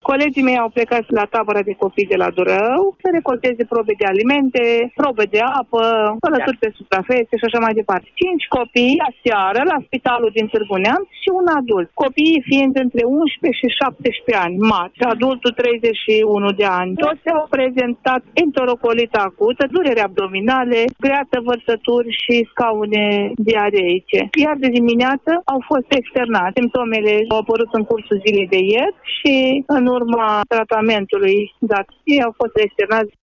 Colegii mei au plecat la tabăra de copii de la Durău să recolteze probe de alimente, probe de apă, pălături pe suprafețe și așa mai departe. 5 copii aseară la spitalul din Târgu Neamț și un adult. Copiii fiind între 11 și 17 ani, mari, și adultul 31 de ani. Toți au prezentat enterocolită acută, dureri abdominale, greață, vărsături și scaune diareice. Iar de dimineață au fost externați. Simptomele au apărut în cursul zilei de ieri și în urma tratamentului dat, ei au fost externați